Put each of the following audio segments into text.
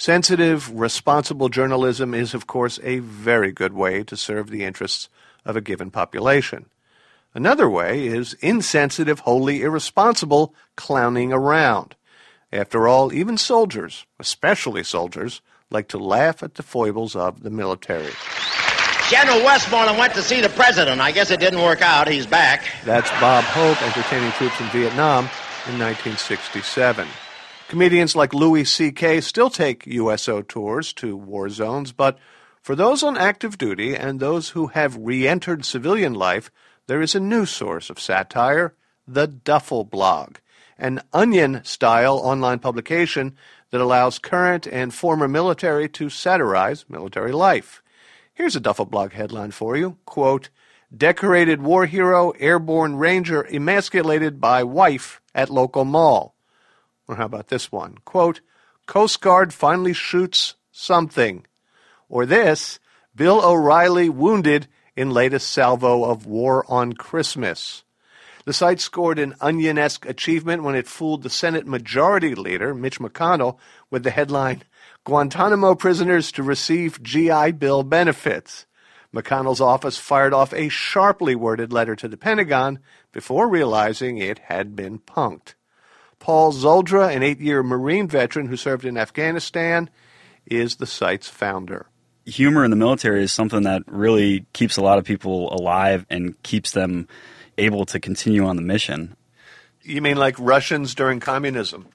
Sensitive, responsible journalism is, of course, a very good way to serve the interests of a given population. Another way is insensitive, wholly irresponsible clowning around. After all, even soldiers, especially soldiers, like to laugh at the foibles of the military. General Westmoreland went to see the president. I guess it didn't work out. He's back. That's Bob Hope entertaining troops in Vietnam in 1967. Comedians like Louis C.K. still take USO tours to war zones, but for those on active duty and those who have re-entered civilian life, there is a new source of satire, the Duffel Blog, an Onion-style online publication that allows current and former military to satirize military life. Here's a Duffel Blog headline for you. Quote, "Decorated war hero, airborne ranger emasculated by wife at local mall." Or how about this one? Quote, "Coast Guard finally shoots something." Or this, "Bill O'Reilly wounded in latest salvo of War on Christmas." The site scored an Onion-esque achievement when it fooled the Senate Majority Leader, Mitch McConnell, with the headline, "Guantanamo prisoners to receive GI Bill benefits." McConnell's office fired off a sharply worded letter to the Pentagon before realizing it had been punked. Paul Zoldra, an 8-year Marine veteran who served in Afghanistan, is the site's founder. Humor in the military is something that really keeps a lot of people alive and keeps them able to continue on the mission. You mean like Russians during communism?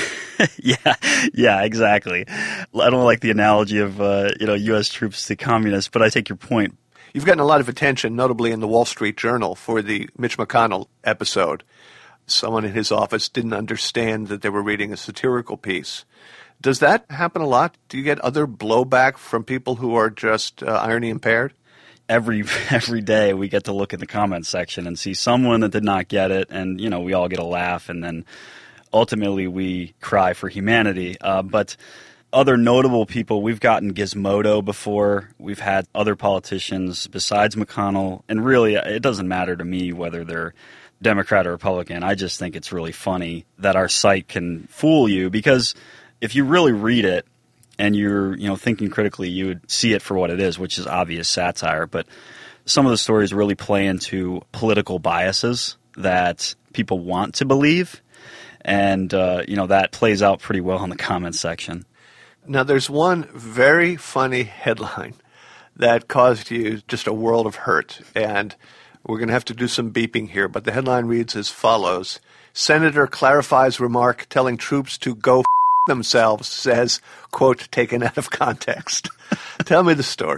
Yeah, exactly. I don't like the analogy of U.S. troops to communists, but I take your point. You've gotten a lot of attention, notably in the Wall Street Journal, for the Mitch McConnell episode. Someone in his office didn't understand that they were reading a satirical piece. Does that happen a lot? Do you get other blowback from people who are just irony impaired? Every day we get to look in the comments section and see someone that did not get it, and we all get a laugh, and then ultimately we cry for humanity. But other notable people, we've gotten Gizmodo before. We've had other politicians besides McConnell, and really it doesn't matter to me whether they're Democrat or Republican. I just think it's really funny that our site can fool you, because if you really read it, and you're, thinking critically, you would see it for what it is, which is obvious satire. But some of the stories really play into political biases that people want to believe. And, that plays out pretty well in the comments section. Now, there's one very funny headline that caused you just a world of hurt. And we're going to have to do some beeping here. But the headline reads as follows. Senator clarifies remark telling troops to go themselves, says, quote, taken out of context. Tell me the story.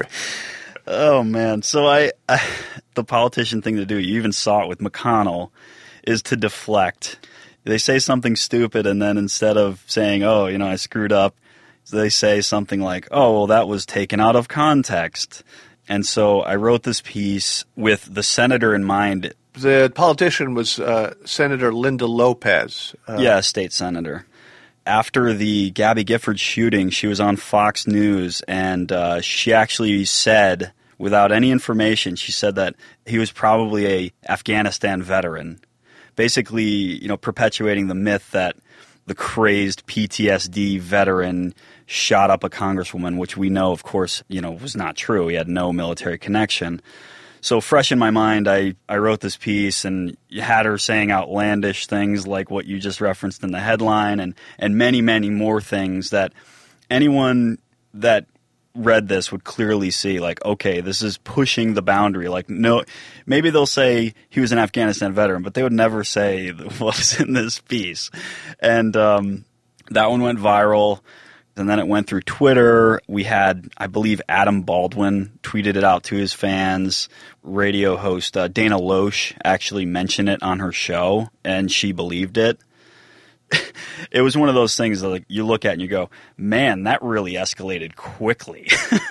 Oh, man. So the politician thing to do, you even saw it with McConnell, is to deflect. They say something stupid, and then instead of saying, I screwed up, they say something like, oh, well, that was taken out of context. And so I wrote this piece with the senator in mind. The politician was Senator Linda Lopez. State senator. After the Gabby Gifford shooting, she was on Fox News, and she actually said, without any information, she said that he was probably a Afghanistan veteran, basically, perpetuating the myth that the crazed PTSD veteran shot up a congresswoman, which we know, of course, was not true. He had no military connection. So fresh in my mind, I wrote this piece and had her saying outlandish things like what you just referenced in the headline, and many, many more things that anyone that read this would clearly see, like, okay, this is pushing the boundary. Like, no, maybe they'll say he was an Afghanistan veteran, but they would never say what was in this piece. And that one went viral. And then it went through Twitter. We had, I believe, Adam Baldwin tweeted it out to his fans. Radio host Dana Loesch actually mentioned it on her show, and she believed it. It was one of those things that you look at and you go, man, that really escalated quickly.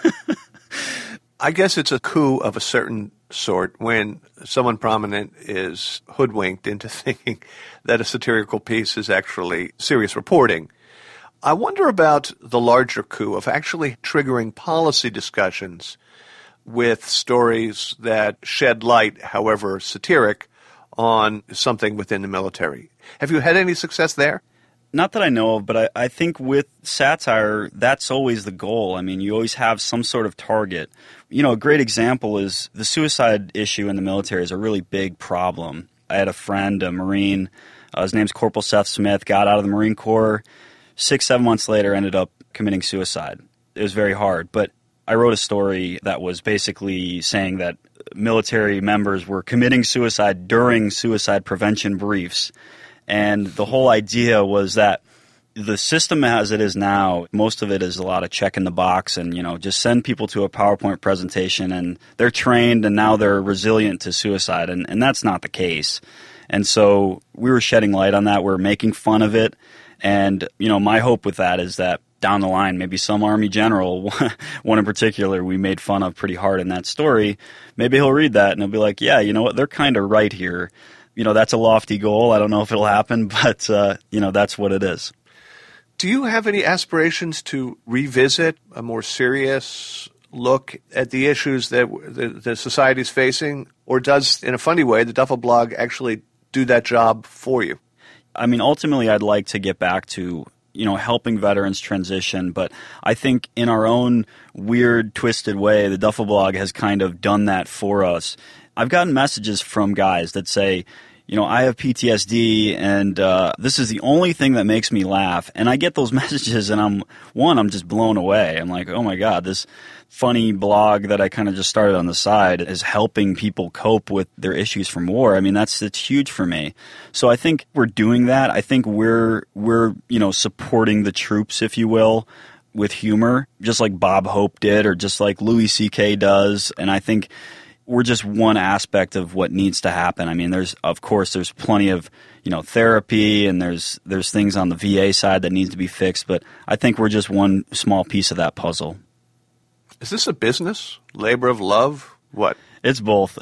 I guess it's a coup of a certain sort when someone prominent is hoodwinked into thinking that a satirical piece is actually serious reporting. I wonder about the larger coup of actually triggering policy discussions with stories that shed light, however satiric, on something within the military. Have you had any success there? Not that I know of, but I think with satire, that's always the goal. I mean, you always have some sort of target. You know, a great example is the suicide issue in the military is a really big problem. I had a friend, a Marine, his name's Corporal Seth Smith, got out of the Marine Corps, 6-7 months later ended up committing suicide. It was very hard, but I wrote a story that was basically saying that military members were committing suicide during suicide prevention briefs. And the whole idea was that the system as it is now, most of it is a lot of check in the box and, just send people to a PowerPoint presentation and they're trained and now they're resilient to suicide. And that's not the case. And so we were shedding light on that. We were making fun of it. And, my hope with that is that down the line, maybe some Army general, one in particular, we made fun of pretty hard in that story, maybe he'll read that and he'll be like, yeah, you know what, they're kind of right here. That's a lofty goal. I don't know if it'll happen, but, that's what it is. Do you have any aspirations to revisit a more serious look at the issues that the society's facing? Or does, in a funny way, the Duffel Blog actually do that job for you? I mean, ultimately, I'd like to get back to, helping veterans transition. But I think in our own weird, twisted way, the Duffel Blog has kind of done that for us. I've gotten messages from guys that say, I have PTSD and this is the only thing that makes me laugh. And I get those messages and I'm just blown away. I'm like, oh my God, this funny blog that I kind of just started on the side is helping people cope with their issues from war. I mean, it's huge for me. So I think we're doing that. I think we're supporting the troops, if you will, with humor, just like Bob Hope did or just like Louis C.K. does. And I think we're just one aspect of what needs to happen. I mean, there's plenty of, therapy and there's things on the VA side that needs to be fixed, but I think we're just one small piece of that puzzle. Is this a business? Labor of love? What? It's both.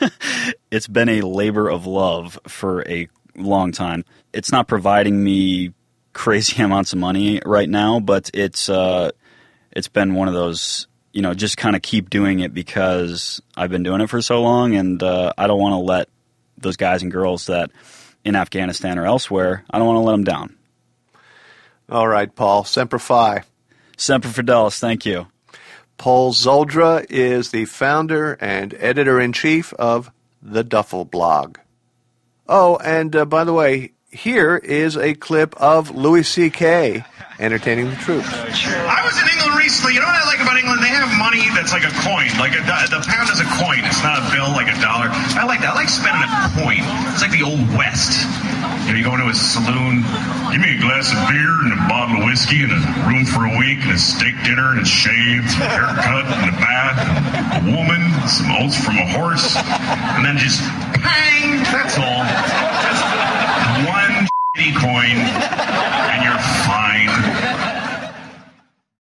It's been a labor of love for a long time. It's not providing me crazy amounts of money right now, but it's been one of those, just kind of keep doing it because I've been doing it for so long, and I don't want to let those guys and girls that in Afghanistan or elsewhere, I don't want to let them down. All right, Paul. Semper Fi. Semper Fidelis. Thank you. Paul Zoldra is the founder and editor-in-chief of the Duffel Blog. Oh, and by the way, here is a clip of Louis C.K. entertaining the troops. I was in England recently. You know what I like about England? They have money that's like a coin. Like the pound is a coin. It's not a bill like a dollar. I like that. I like spending a coin. It's like the old West. You go into a saloon, give me a glass of beer and a bottle of whiskey and a room for a week and a steak dinner and a shave, a haircut and a bath, a woman, some oats from a horse, and then just pang. That's all. That's one coin.